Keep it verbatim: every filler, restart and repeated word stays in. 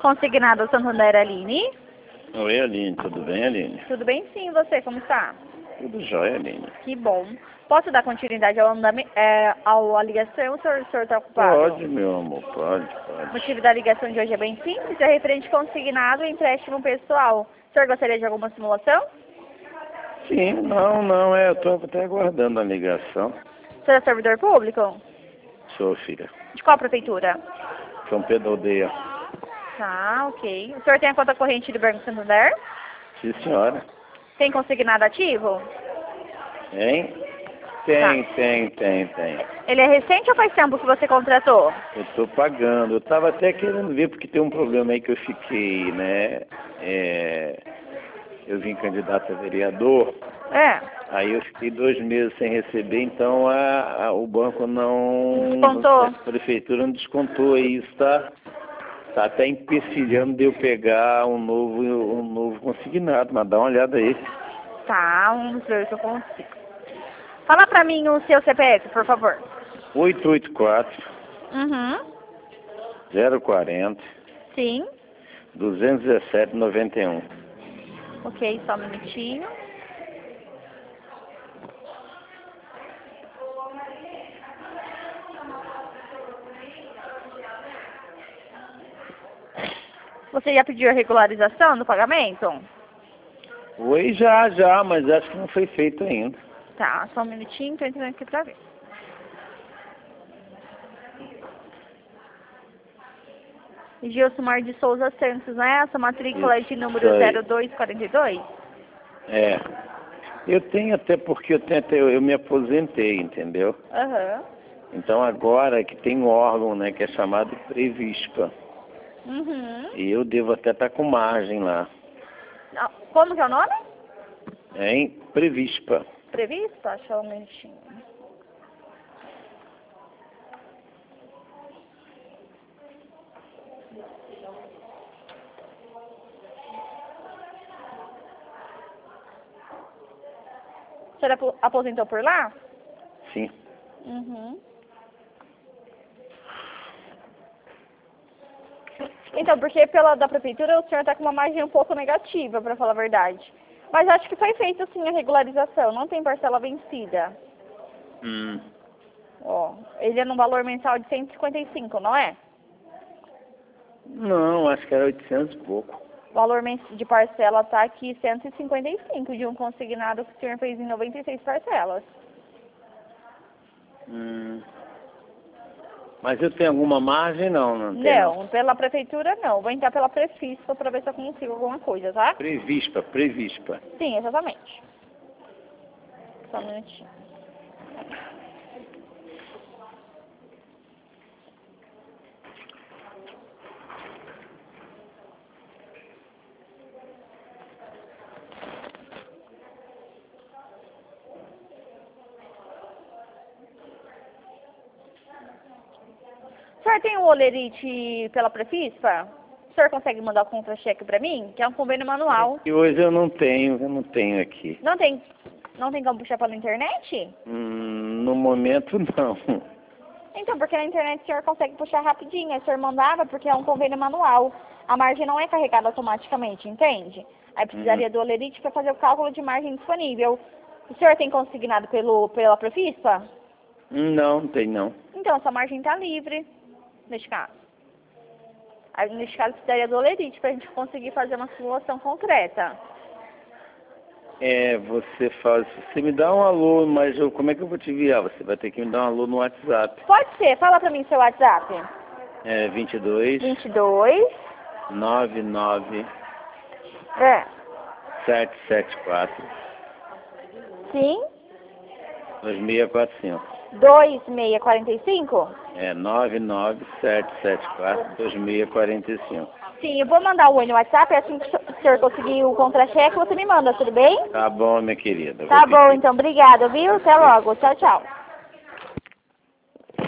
Consignado Santander, Aline. Oi, Aline. Tudo bem, Aline? Tudo bem sim, você, como está? Tudo jóia, Aline. Que bom. Posso dar continuidade ao andamento, é, à ligação, o senhor está ocupado? Pode, meu amor, pode, O pode. motivo da ligação de hoje é bem simples, é referente consignado e empréstimo pessoal. O senhor gostaria de alguma simulação? Sim, não, não, é, eu tô até aguardando a ligação. O senhor é servidor público? Sou, filha. De qual prefeitura? São Pedro da Aldeia. Tá, ok. O senhor tem a conta corrente do Banco Santander? Sim, senhora. Tem consignado ativo? Hein? Tem, Tá. tem, tem, tem. Ele é recente ou faz tempo que você contratou? Eu tô pagando. Eu tava até querendo ver, porque tem um problema aí que eu fiquei, né? É, eu vim candidato a vereador. É. Aí eu fiquei dois meses sem receber, então a, a- o banco não... Descontou? A prefeitura não descontou aí, isso tá, tá até empecilhando de eu pegar um novo, um novo consignado, mas dá uma olhada aí. Tá, vamos ver se eu consigo. Fala pra mim o seu C P F, por favor. oito oito quatro, Uhum. zero quarenta, Sim. duzentos e dezessete, noventa e um. Ok, só um minutinho. Você já pediu a regularização do pagamento? Oi, já, já, mas acho que não foi feito ainda. Tá, só um minutinho, tô entrando aqui pra ver. Gilsomar de Souza Santos, né? Essa matrícula é de número Isso aí. zero dois quatro dois? É. Eu tenho até porque eu, tenho até, eu me aposentei, entendeu? Aham. Então agora que tem um órgão, né, que é chamado Previspa. Uhum. E eu devo até estar com margem lá. Ah, como que é o nome? Hein? Previspa. Previsto? Só um minutinho. O senhor apo- aposentou por lá? Sim. Uhum. Então, porque pela da prefeitura o senhor está com uma margem um pouco negativa, para falar a verdade. Mas acho que foi feita sim a regularização, não tem parcela vencida. Hum. Ó, ele é no valor mensal de cento e cinquenta e cinco, não é? Não, acho que era oitocentos e pouco. O valor mens- de parcela está aqui cento e cinquenta e cinco de um consignado que o senhor fez em noventa e seis parcelas. Hum. Mas eu tenho alguma margem? Não, não tem. Não. Não, pela prefeitura não. Vou entrar pela Prefispa para ver se eu consigo alguma coisa, tá? Previspa, Previspa. Sim, exatamente. Só um minutinho. O senhor tem o olerite pela Prefispa? O senhor consegue mandar o contra-cheque para mim? Que é um convênio manual. E hoje eu não tenho, eu não tenho aqui. Não tem, não tem como puxar pela internet? Hum, no momento não. Então, porque na internet o senhor consegue puxar rapidinho. Aí o senhor mandava porque é um convênio manual. A margem não é carregada automaticamente, entende? Aí precisaria Hum. do olerite para fazer o cálculo de margem disponível. O senhor tem consignado pelo, pela Prefispa? Não, não tem não. Então, essa margem está livre, neste caso. Aí, neste caso, precisaria do olerite para a gente conseguir fazer uma simulação concreta. É, você faz, você me dá um alô, mas eu, como é que eu vou te enviar? Você vai ter que me dar um alô no WhatsApp. Pode ser, fala para mim seu WhatsApp. É vinte e dois, vinte e dois, nove nove, é, sete sete quatro, sim, dois seis quatro cinco. dois seis quatro cinco? É nove nove, sete sete quatro, dois seis quatro cinco. Sim, eu vou mandar o oi no WhatsApp, assim que o senhor conseguir o contra-cheque, você me manda, tudo bem? Tá bom, minha querida. Tá Vou bom, pedir. então, obrigada, viu? Até logo, tchau, tchau.